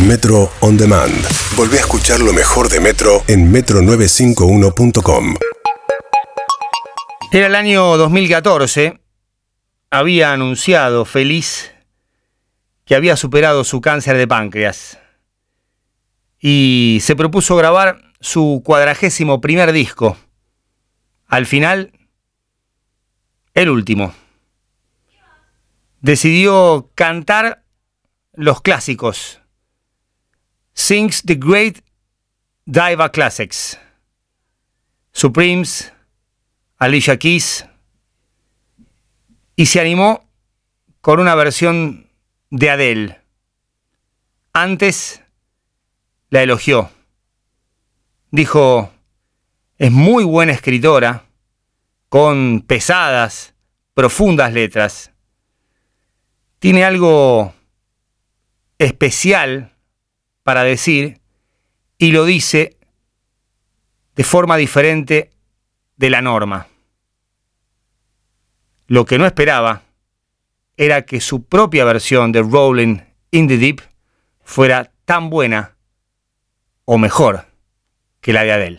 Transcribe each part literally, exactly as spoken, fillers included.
Metro On Demand. Volvé a escuchar lo mejor de Metro en metro novecientos cincuenta y uno punto com. Era el año dos mil catorce. Había anunciado feliz que había superado su cáncer de páncreas y se propuso grabar su cuadragésimo primer disco. Al final, el último. Decidió cantar los clásicos. Sings the Great Diva Classics. Supremes, Alicia Keys. Y se animó con una versión de Adele. Antes la elogió. Dijo, es muy buena escritora, con pesadas, profundas letras. Tiene algo especial para decir y lo dice de forma diferente de la norma. Lo que no esperaba era que su propia versión de Rolling in the Deep fuera tan buena o mejor que la de Adele.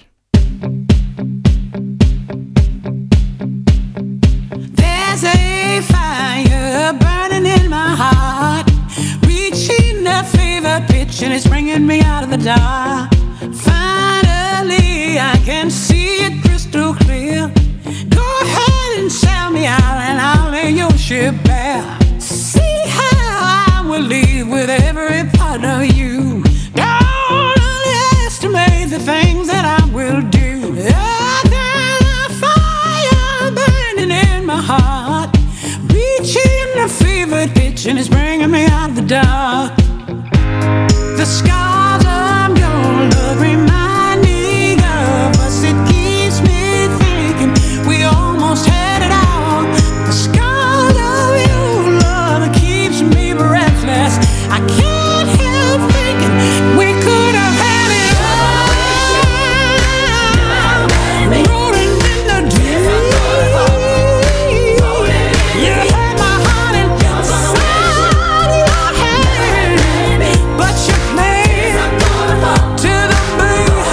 There's a fire burning in my heart, reaching a fever pitch and it's bringing me out of the dark. Finally I can see it crystal clear. Go ahead and sell me out and I'll lay your ship bare. See how I will leave with every part of you. Don't underestimate the things that I will do. There's a fire burning in my heart, reaching a fever pitch and it's bringing me out of the dark. The scars of your love remind me of us. It keeps me thinking we almost had it all. The scars of your love keeps me breathless. I can't help thinking we could have had it all. Rolling in the deep. You had my heart inside your hand, but you played to the moon.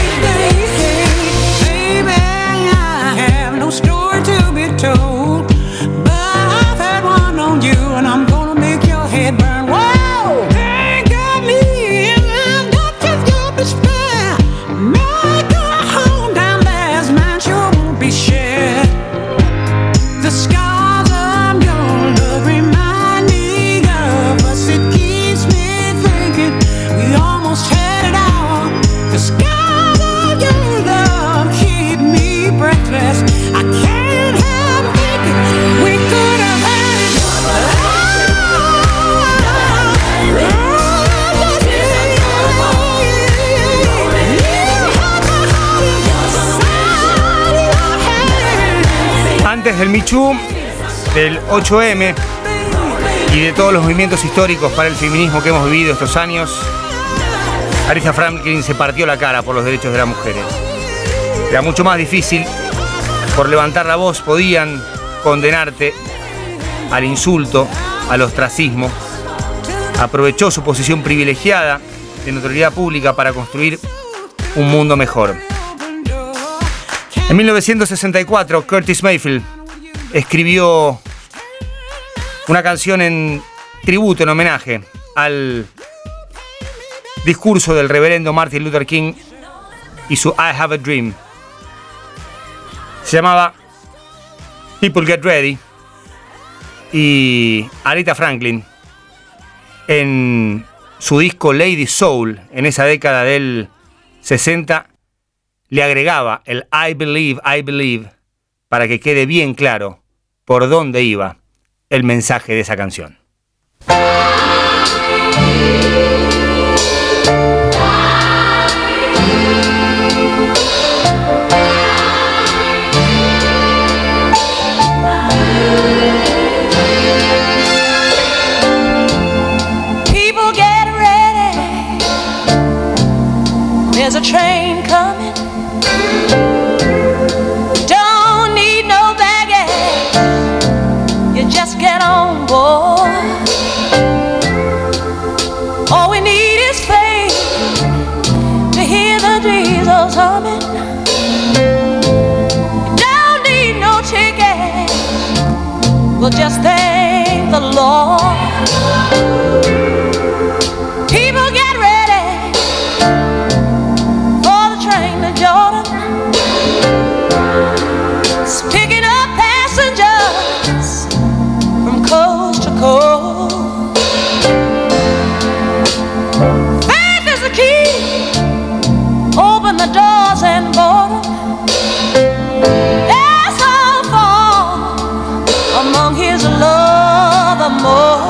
Baby, I have no story to be told, but I've had one on you and I'm gonna make your head burn. Whoa! Think of me in the depths of your despair. Make a home down there's mine sure won't be shared. The scars of your love remind me of us. It keeps me thinking we almost had it all. The scars of your love keep me breathless. I can't help thinking we could have had it all. Antes del Me Too, del ocho eme y de todos los movimientos históricos para el feminismo que hemos vivido estos años, Aretha Franklin se partió la cara por los derechos de las mujeres. Era mucho más difícil. Por levantar la voz podían condenarte al insulto, al ostracismo. Aprovechó su posición privilegiada de notoriedad pública para construir un mundo mejor. En mil novecientos sesenta y cuatro, Curtis Mayfield escribió una canción en tributo, en homenaje al discurso del reverendo Martin Luther King y su I Have a Dream. Se llamaba People Get Ready, y Aretha Franklin, en su disco Lady Soul, en esa década del sesenta, le agregaba el I Believe, I Believe, para que quede bien claro por dónde iba el mensaje de esa canción. People get ready. There's a train coming. Don't need no baggage. You just get on board. Well, just thank the Lord. People get ready for the train to Jordan. It's picking up passengers from coast to coast. Faith is the key. Open the doors and board 'em. There's all fall among his love amor.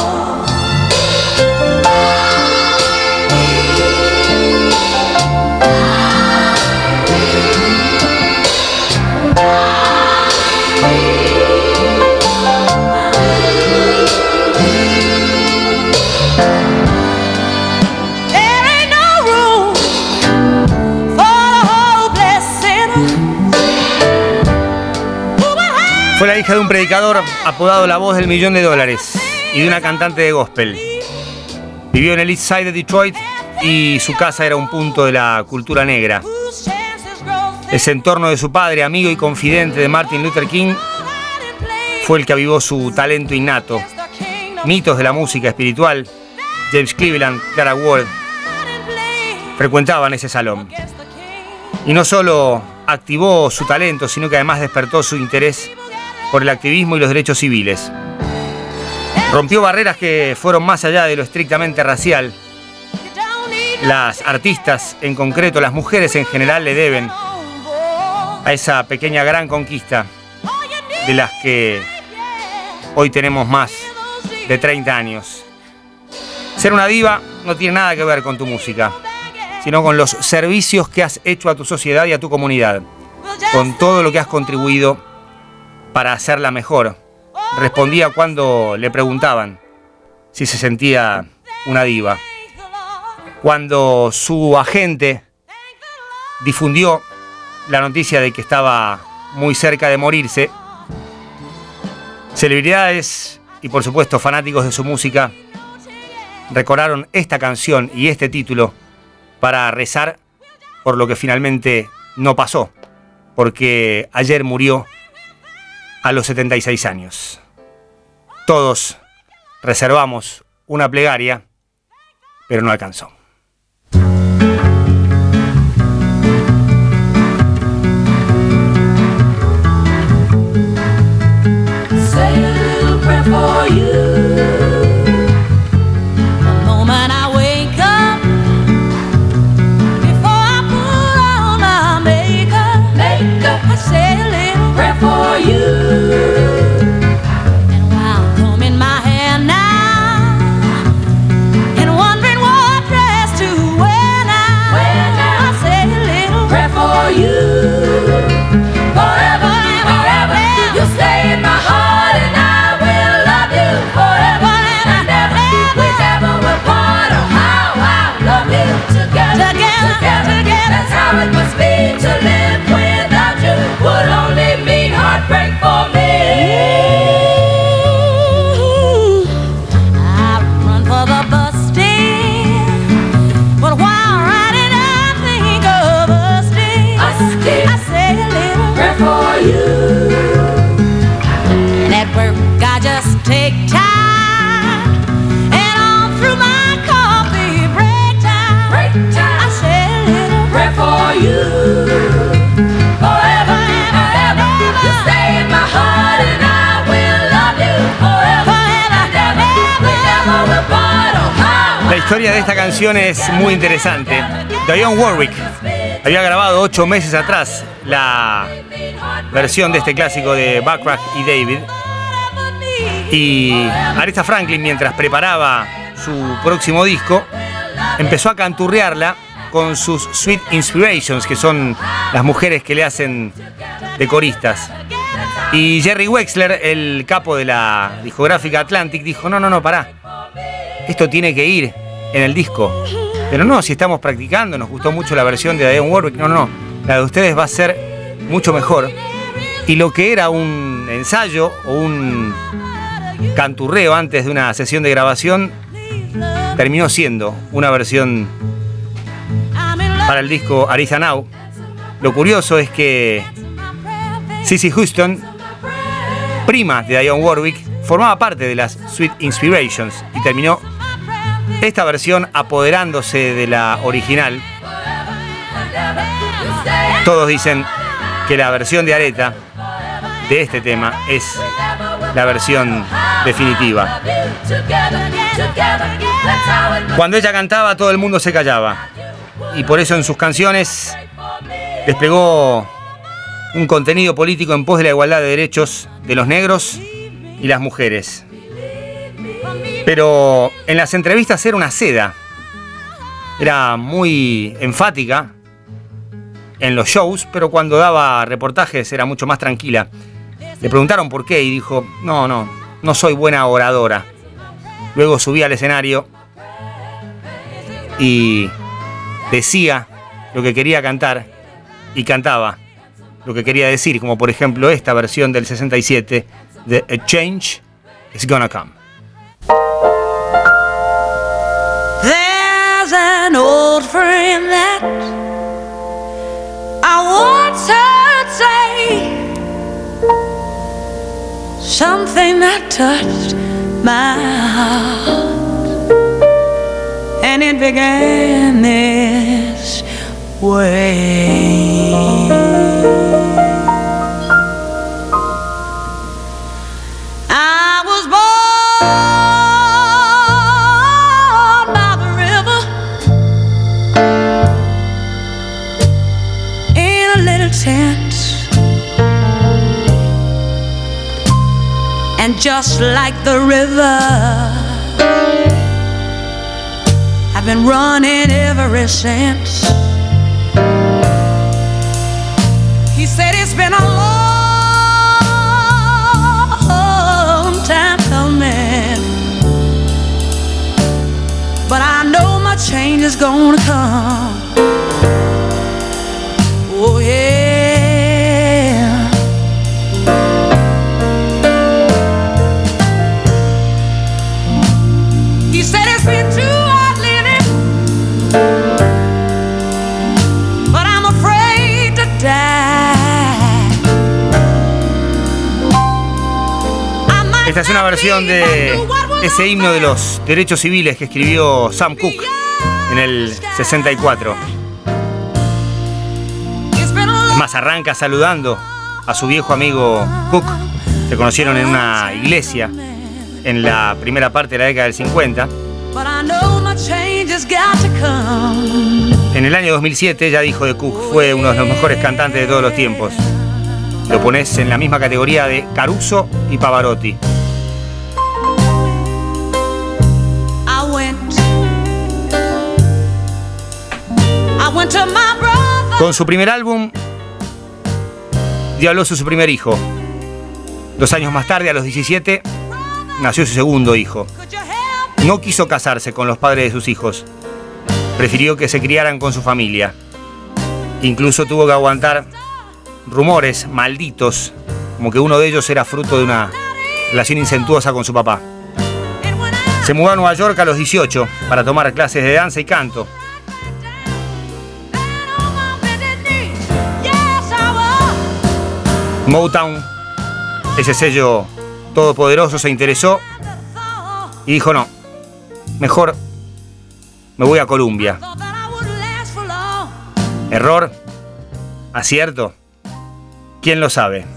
Fue la hija de un predicador apodado La Voz del Millón de Dólares y de una cantante de gospel. Vivió en el East Side de Detroit y su casa era un punto de la cultura negra. Ese entorno de su padre, amigo y confidente de Martin Luther King, fue el que avivó su talento innato. Mitos de la música espiritual, James Cleveland, Clara Ward, frecuentaban ese salón. Y no solo activó su talento, sino que además despertó su interés por el activismo y los derechos civiles. Rompió barreras que fueron más allá de lo estrictamente racial. Las artistas, en concreto las mujeres en general, le deben a esa pequeña gran conquista de las que hoy tenemos más de treinta años. Ser una diva no tiene nada que ver con tu música, sino con los servicios que has hecho a tu sociedad y a tu comunidad, con todo lo que has contribuido para hacerla mejor. Respondía cuando le preguntaban si se sentía una diva. Cuando su agente difundió la noticia de que estaba muy cerca de morirse, celebridades y por supuesto fanáticos de su música recordaron esta canción y este título para rezar por lo que finalmente no pasó, porque ayer murió a los setenta y seis años. Todos reservamos una plegaria, pero no alcanzó. Say a little prayer for you. The moment I wake up, before I put on my makeup, makeup, I say a little prayer for you. And while combing my hair now, and wondering what dress to wear now, wear now, I say a little prayer for you. Forever, forever, you stay in my heart. It must be to live without you would only mean heartbreak for me. I run for the bus stand, but while riding I think of us dear. I say a little prayer for you. And at work I just take time, and on through my coffee break time, break time. I say a little prayer for you. Forever and ever, you stay in my heart, and I will love you forever and ever. We never will part. Oh, how La historia de esta canción es muy interesante. Dionne Warwick había grabado ocho meses atrás la versión de este clásico de Bacharach y David. Y Aretha Franklin, mientras preparaba su próximo disco, empezó a canturrearla con sus Sweet Inspirations, que son las mujeres que le hacen de coristas. Y Jerry Wexler, el capo de la discográfica Atlantic, dijo, no, no, no, pará. Esto tiene que ir en el disco. Pero no, si estamos practicando, nos gustó mucho la versión de Dionne Warwick. No, no, la de ustedes va a ser mucho mejor. Y lo que era un ensayo o un canturreo antes de una sesión de grabación terminó siendo una versión para el disco Aretha Now. Lo curioso es que Cissy Houston, prima de Dionne Warwick, formaba parte de las Sweet Inspirations y terminó esta versión apoderándose de la original. Todos dicen que la versión de Aretha de este tema es la versión definitiva. Cuando ella cantaba, todo el mundo se callaba. Y por eso en sus canciones desplegó un contenido político en pos de la igualdad de derechos de los negros y las mujeres. Pero en las entrevistas era una seda. Era muy enfática en los shows, pero cuando daba reportajes era mucho más tranquila. Le preguntaron por qué y dijo, no, no, no soy buena oradora. Luego subía al escenario y decía lo que quería cantar y cantaba lo que quería decir, como por ejemplo esta versión del sesenta y siete de A Change Is Gonna Come. There's an old friend that I once heard say something that touched my heart, and it began this way. I was born by the river in a little tent, and just like the river, I've been running ever since. He said it's been a long time coming, but I know my change is gonna come. Oh yeah. He said it's been too hard living, but I'm afraid to die. Esta es una versión de ese himno de los derechos civiles que escribió Sam Cooke en el sesenta y cuatro. Es más, arranca saludando a su viejo amigo Cooke. Se conocieron en una iglesia en la primera parte de la década del cincuenta. En el año dos mil siete, ya dijo de Cooke, fue uno de los mejores cantantes de todos los tiempos. Lo pones en la misma categoría de Caruso y Pavarotti. Con su primer álbum dio a luz a su primer hijo. Dos años más tarde, a los diecisiete, nació su segundo hijo. No quiso casarse con los padres de sus hijos. Prefirió que se criaran con su familia. Incluso tuvo que aguantar rumores malditos, como que uno de ellos era fruto de una relación incestuosa con su papá. Se mudó a Nueva York a los dieciocho para tomar clases de danza y canto. Motown, ese sello todopoderoso, se interesó y dijo no, mejor me voy a Columbia. Error, acierto, ¿quién lo sabe?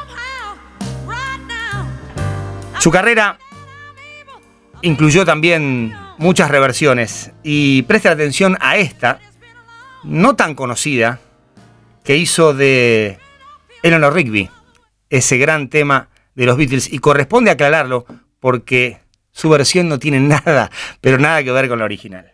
Su carrera incluyó también muchas reversiones y preste atención a esta, no tan conocida, que hizo de Eleanor Rigby, ese gran tema de los Beatles, y corresponde aclararlo porque su versión no tiene nada, pero nada que ver con la original.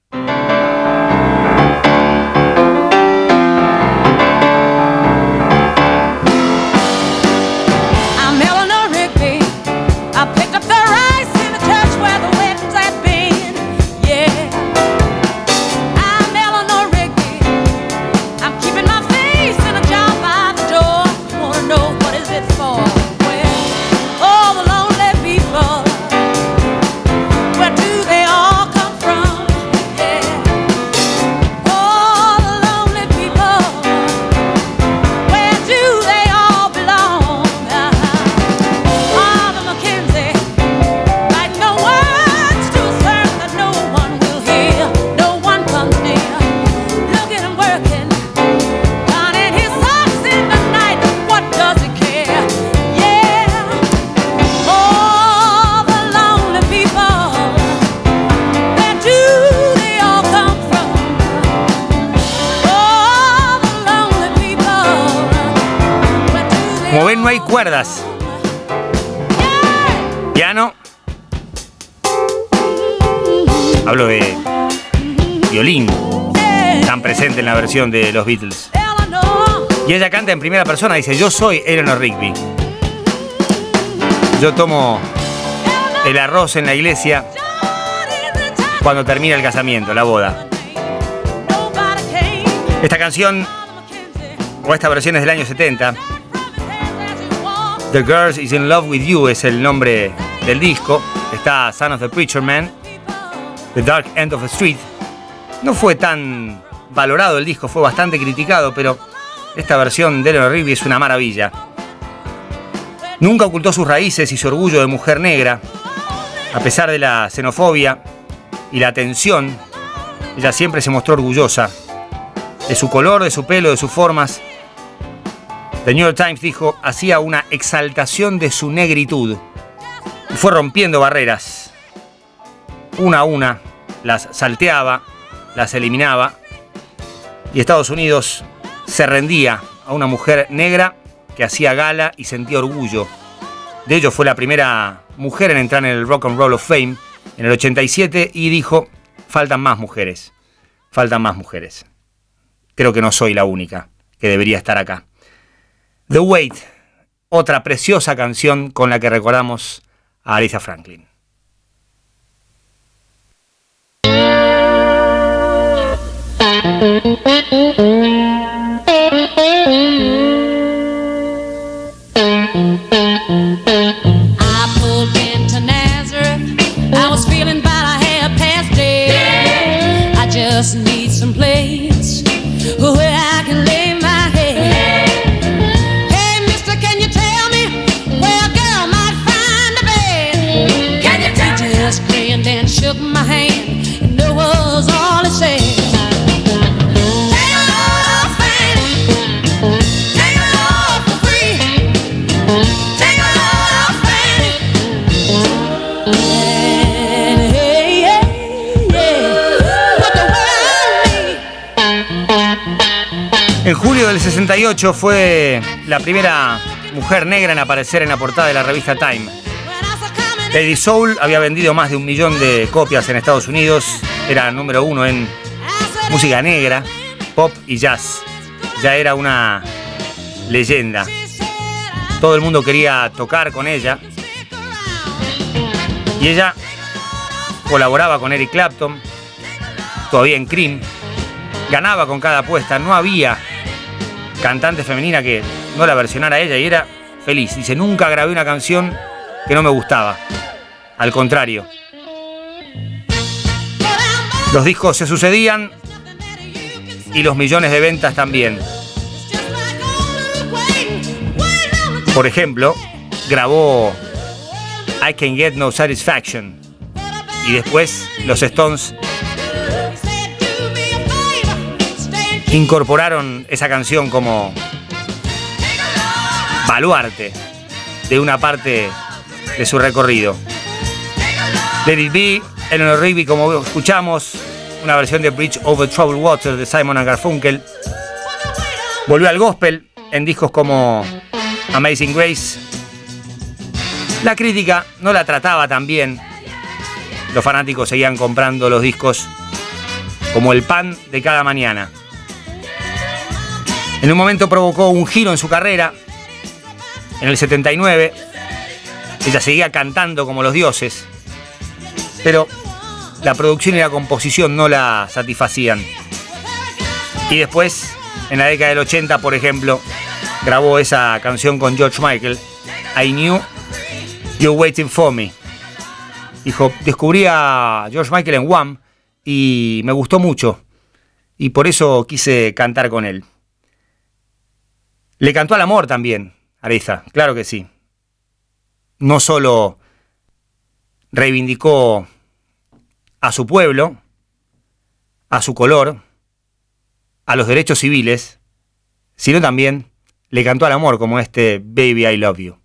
I'm Eleanor Rigby. I picked up the rice in the church where the weddings had been. Yeah, I'm Eleanor Rigby. I'm keeping my face in a jar by the door. Wanna know what is it for? Well, all the lonely people, where do they all come from? Yeah. no hay cuerdas. Piano. Hablo de violín, tan presente en la versión de los Beatles. Y ella canta en primera persona, dice: yo soy Eleanor Rigby. Yo tomo el arroz en la iglesia cuando termina el casamiento, la boda. Esta canción, o esta versión, es del año setenta. The Girl is in Love with You es el nombre del disco. Está Son of the Preacher Man, The Dark End of the Street. No fue tan valorado el disco, fue bastante criticado, pero esta versión de Eleanor Rigby es una maravilla. Nunca ocultó sus raíces y su orgullo de mujer negra. A pesar de la xenofobia y la tensión, ella siempre se mostró orgullosa de su color, de su pelo, de sus formas. The New York Times dijo: hacía una exaltación de su negritud y fue rompiendo barreras. Una a una las salteaba, las eliminaba, y Estados Unidos se rendía a una mujer negra que hacía gala y sentía orgullo. De ello, fue la primera mujer en entrar en el Rock and Roll of Fame en el ochenta y siete y dijo: faltan más mujeres, faltan más mujeres. Creo que no soy la única que debería estar acá. The Weight, otra preciosa canción con la que recordamos a Aretha Franklin. I pulled into Nazareth. I was feeling about a half past dead. I just need some place where I can lay my head. Hey, mister, can you tell me where a girl might find a bed? Can you tell me? He just grinned and shook my hand, and that was all he said. Take a load off, Fanny. Take a load for free. Take a load off, Fanny. And hey, yeah, yeah. What the world needs. En julio del sesenta y ocho fue la primera mujer negra en aparecer en la portada de la revista Time. Lady Soul había vendido más de un millón de copias en Estados Unidos. Era número uno en música negra, pop y jazz. Ya era una leyenda. Todo el mundo quería tocar con ella. Y ella colaboraba con Eric Clapton, todavía en Cream. Ganaba con cada apuesta. No había cantante femenina que no la versionara a ella, y era feliz. Dice: nunca grabé una canción que no me gustaba. Al contrario. Los discos se sucedían y los millones de ventas también. Por ejemplo, grabó I Can Get No Satisfaction, y después los Stones incorporaron esa canción como baluarte de una parte de su recorrido. Let It Be, Eleanor Rigby, como escuchamos, una versión de Bridge Over Troubled Water de Simon and Garfunkel. Volvió al gospel en discos como Amazing Grace. La crítica no la trataba tan bien. Los fanáticos seguían comprando los discos como el pan de cada mañana. En un momento provocó un giro en su carrera. En el setenta y nueve, ella seguía cantando como los dioses, pero la producción y la composición no la satisfacían. Y después, en la década del ochenta, por ejemplo, grabó esa canción con George Michael, I Knew You're Waiting For Me. Dijo: descubrí a George Michael en Wham y me gustó mucho, y por eso quise cantar con él. Le cantó al amor también, Aretha, claro que sí. No solo reivindicó a su pueblo, a su color, a los derechos civiles, sino también le cantó al amor, como este Baby I Love You.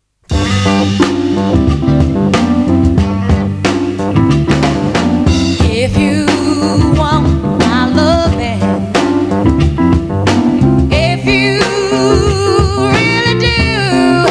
If you want my loving, if you really do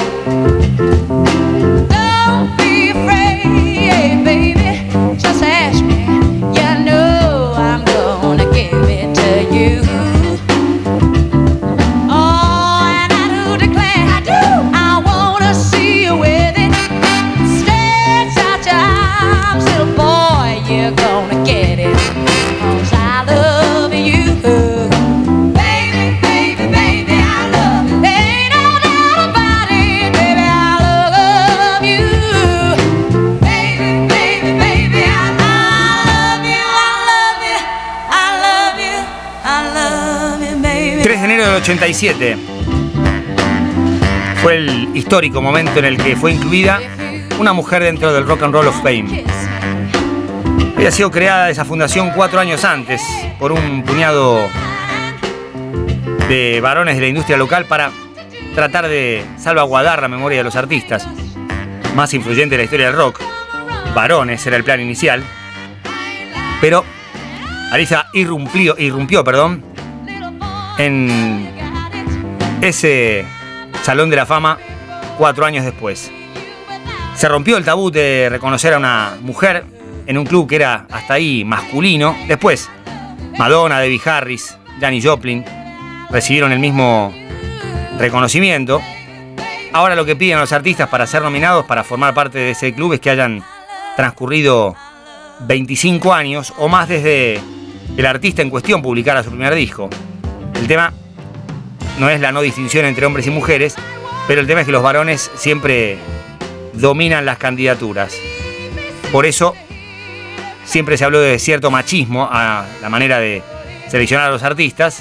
de enero del ochenta y siete fue el histórico momento en el que fue incluida una mujer dentro del Rock and Roll of Fame. Había sido creada esa fundación cuatro años antes por un puñado de varones de la industria local para tratar de salvaguardar la memoria de los artistas más influyentes de la historia del rock. Varones era el plan inicial, pero Aretha irrumpió, irrumpió perdón, en ese Salón de la Fama cuatro años después. Se rompió el tabú de reconocer a una mujer en un club que era hasta ahí masculino. Después, Madonna, Debbie Harris, Janis Joplin recibieron el mismo reconocimiento. Ahora lo que piden a los artistas para ser nominados, para formar parte de ese club, es que hayan transcurrido veinticinco años o más desde el artista en cuestión publicara su primer disco. El tema no es la no distinción entre hombres y mujeres, pero el tema es que los varones siempre dominan las candidaturas. Por eso siempre se habló de cierto machismo a la manera de seleccionar a los artistas.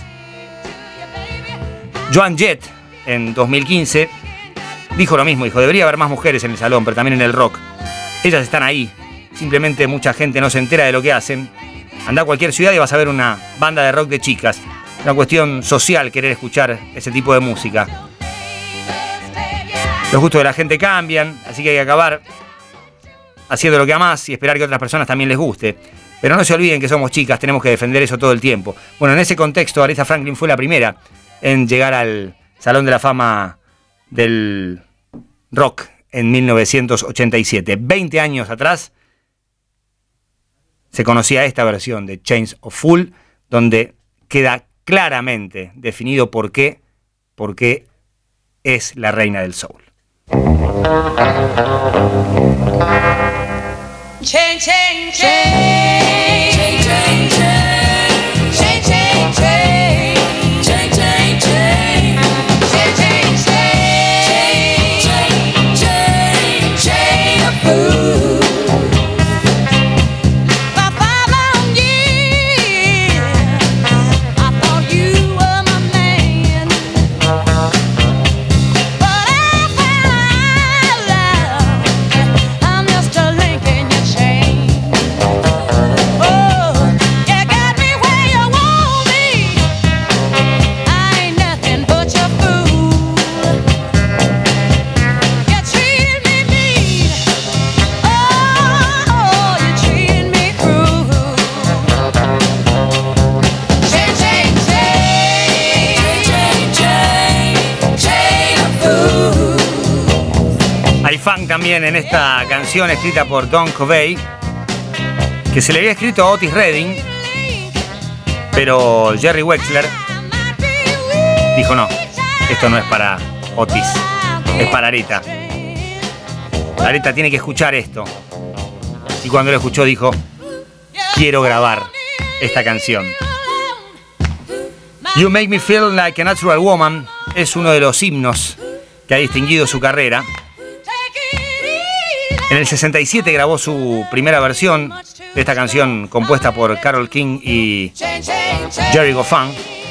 Joan Jett, en dos mil quince, dijo lo mismo. Dijo, debería haber más mujeres en el salón, pero también en el rock. Ellas están ahí. Simplemente mucha gente no se entera de lo que hacen. Anda a cualquier ciudad y vas a ver una banda de rock de chicas. Una cuestión social querer escuchar ese tipo de música. Los gustos de la gente cambian, así que hay que acabar haciendo lo que amás y esperar que a otras personas también les guste. Pero no se olviden que somos chicas, tenemos que defender eso todo el tiempo. Bueno, en ese contexto, Aretha Franklin fue la primera en llegar al Salón de la Fama del Rock en mil novecientos ochenta y siete. veinte años atrás se conocía esta versión de Chains of Fool, donde queda claramente definido por qué, por qué es la reina del soul. Chain, chain, chain, chain, chain, chain, chain, chain, chain, chain, chain, chain, chain, chain, chain of food. For five long years, I thought you were my man, but I found love. I'm just a link in your chain. Oh, you got me where you want me. I ain't nothing but your fool. You treat me mean. Oh, you treat me cruel. Chain, chain, chain, chain, chain, chain of fool. Hay funk también en esta canción escrita por Don Covey, que se le había escrito a Otis Redding, pero Jerry Wexler dijo no, esto no es para Otis, es para Aretha. Aretha tiene que escuchar esto. Y cuando lo escuchó dijo, quiero grabar esta canción. You Make Me Feel Like a Natural Woman es uno de los himnos que ha distinguido su carrera. En el sesenta y siete grabó su primera versión de esta canción compuesta por Carole King y Jerry Goffin.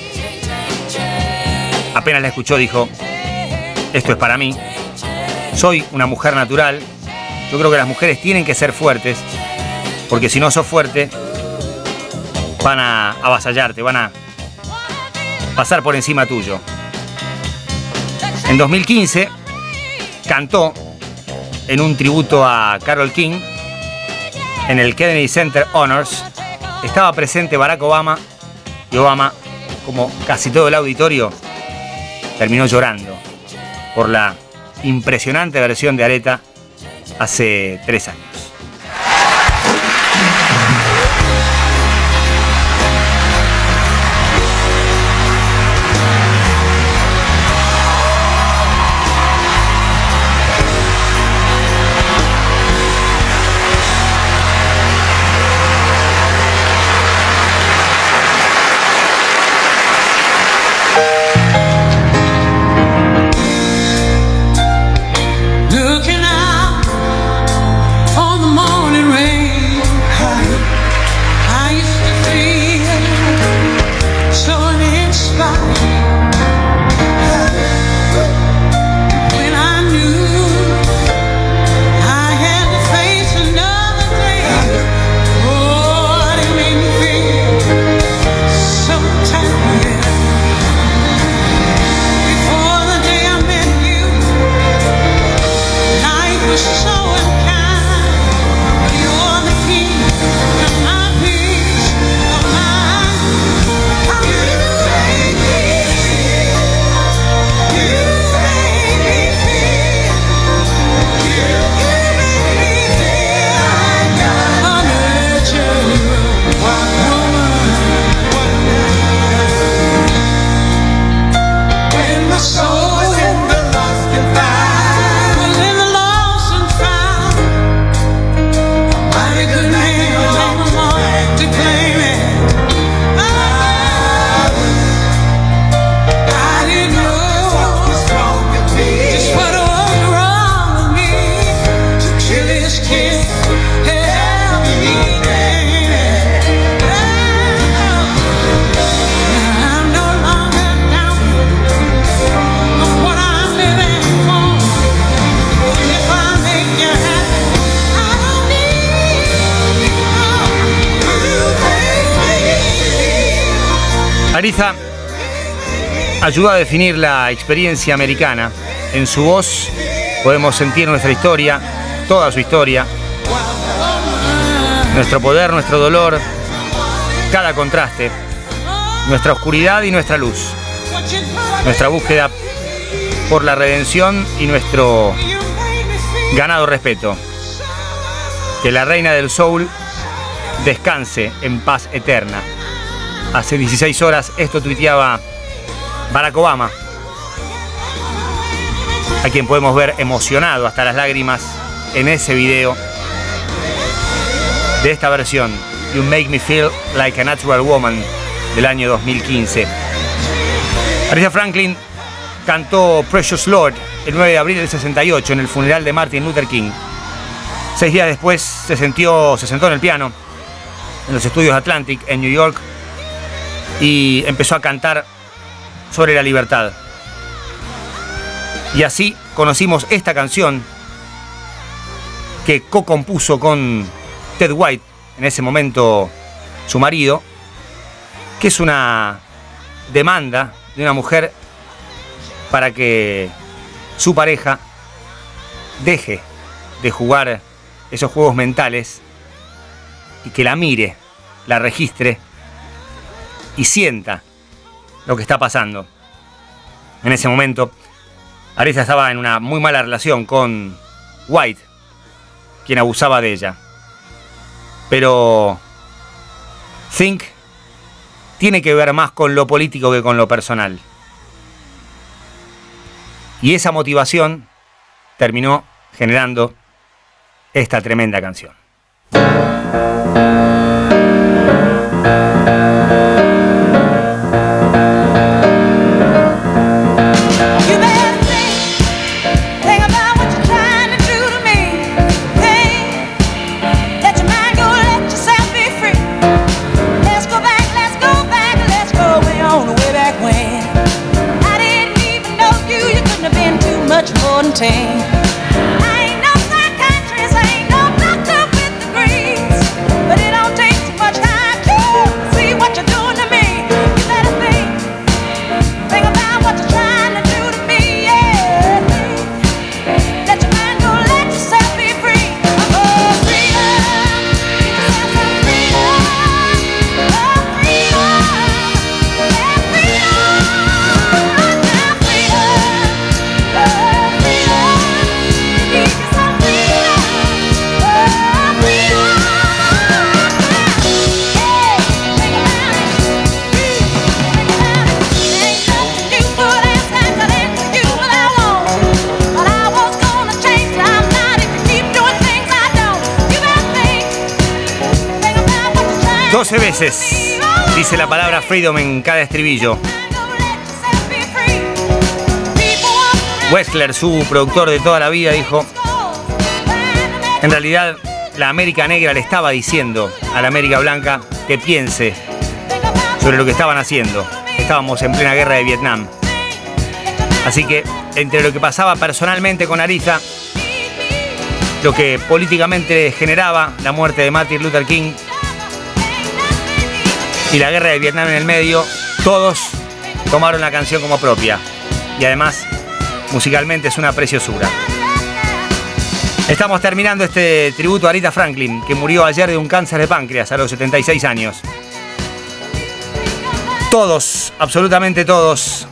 Apenas la escuchó dijo, esto es para mí. Soy una mujer natural. Yo creo que las mujeres tienen que ser fuertes, porque si no sos fuerte van a avasallarte, van a pasar por encima tuyo. En dos mil quince cantó en un tributo a Carole King en el Kennedy Center Honors. Estaba presente Barack Obama y Obama, como casi todo el auditorio, terminó llorando por la impresionante versión de Aretha hace tres años. Looking out on Aretha ayudó a definir la experiencia americana. En su voz podemos sentir nuestra historia, toda su historia, nuestro poder, nuestro dolor, cada contraste, nuestra oscuridad y nuestra luz, nuestra búsqueda por la redención y nuestro ganado respeto. Que la reina del soul descanse en paz eterna. Hace dieciséis horas esto tuiteaba Barack Obama, a quien podemos ver emocionado hasta las lágrimas en ese video de esta versión, You Make Me Feel Like a Natural Woman, del año dos mil quince. Aretha Franklin cantó Precious Lord el nueve de abril del sesenta y ocho en el funeral de Martin Luther King. Seis días después se, sintió, se sentó en el piano en los estudios Atlantic en New York y empezó a cantar sobre la libertad. Y así conocimos esta canción que co-compuso con Ted White, en ese momento su marido, que es una demanda de una mujer para que su pareja deje de jugar esos juegos mentales y que la mire, la registre y sienta lo que está pasando. En ese momento, Aretha estaba en una muy mala relación con White, quien abusaba de ella. Pero Think tiene que ver más con lo político que con lo personal. Y esa motivación terminó generando esta tremenda canción. I ain't no psychiatrist, I ain't no doctor with degrees, but it don't take too much time to see what you're doing to me. You better think, think about what you're trying to do to me, yeah. Let your mind go, let yourself be free. Oh, freedom, give yourself some freedom. Oh, freedom, yeah, freedom. Now freedom, oh, freedom. doce veces dice la palabra freedom en cada estribillo. Wexler, su productor de toda la vida, dijo: en realidad la América negra le estaba diciendo a la América blanca que piense sobre lo que estaban haciendo. Estábamos en plena guerra de Vietnam. Así que entre lo que pasaba personalmente con Aretha, lo que políticamente generaba la muerte de Martin Luther King y la guerra de Vietnam en el medio, todos tomaron la canción como propia. Y además, musicalmente es una preciosura. Estamos terminando este tributo a Aretha Franklin, que murió ayer de un cáncer de páncreas a los setenta y seis años. Todos, absolutamente todos,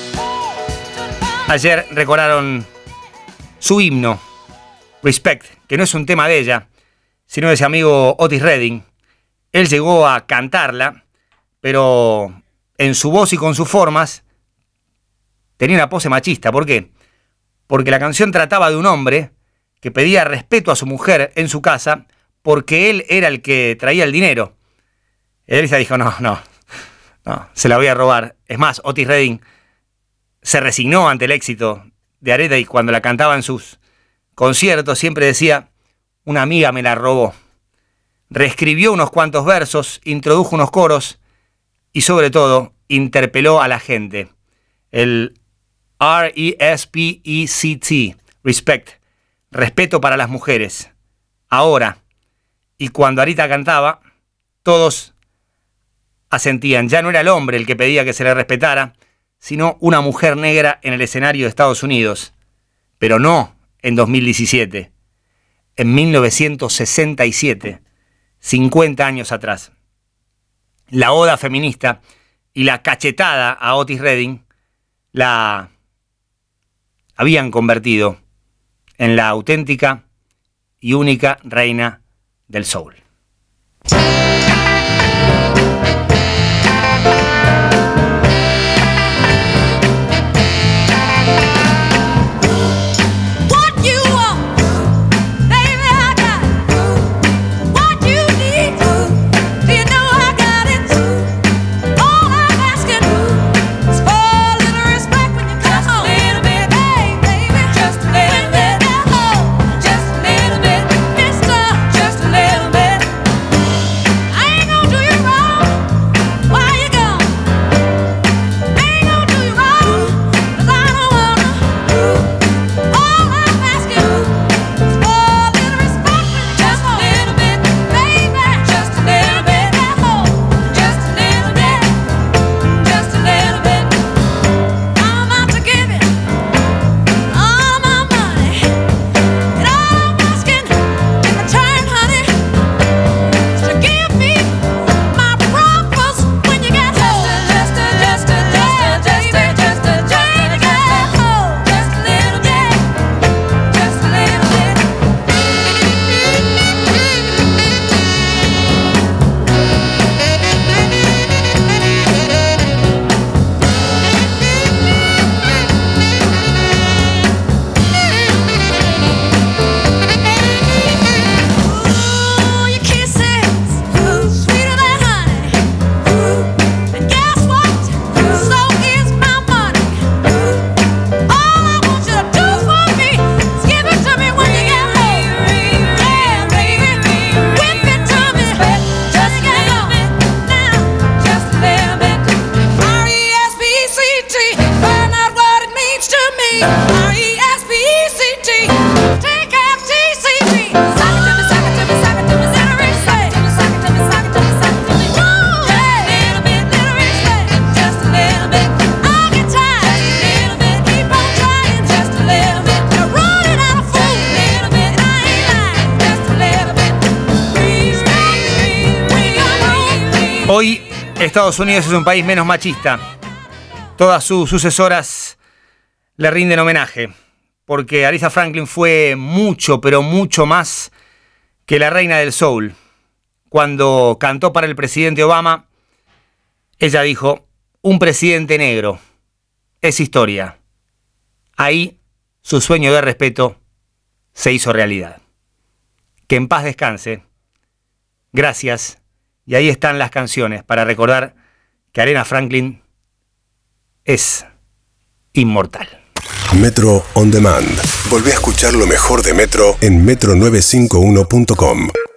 ayer recordaron su himno, Respect, que no es un tema de ella, sino de ese amigo Otis Redding. Él llegó a cantarla, pero en su voz y con sus formas tenía una pose machista. ¿Por qué? Porque la canción trataba de un hombre que pedía respeto a su mujer en su casa porque él era el que traía el dinero. Aretha dijo, no, no, no, se la voy a robar. Es más, Otis Redding se resignó ante el éxito de Aretha y cuando la cantaba en sus conciertos siempre decía, una amiga me la robó. Reescribió unos cuantos versos, introdujo unos coros y sobre todo interpeló a la gente. El R E S P E C T, respect, respeto para las mujeres. Ahora, y cuando Aretha cantaba, todos asentían. Ya no era el hombre el que pedía que se le respetara, sino una mujer negra en el escenario de Estados Unidos. Pero no en dos mil diecisiete, en mil novecientos sesenta y siete, cincuenta años atrás. La oda feminista y la cachetada a Otis Redding la habían convertido en la auténtica y única reina del soul. Hoy Estados Unidos es un país menos machista. Todas sus sucesoras le rinden homenaje, porque Aretha Franklin fue mucho, pero mucho más que la reina del soul. Cuando cantó para el presidente Obama, ella dijo: un presidente negro es historia. Ahí su sueño de respeto se hizo realidad. Que en paz descanse. Gracias. Y ahí están las canciones para recordar que Aretha Franklin es inmortal. Metro On Demand. Volvé a escuchar lo mejor de Metro en metro novecientos cincuenta y uno punto com.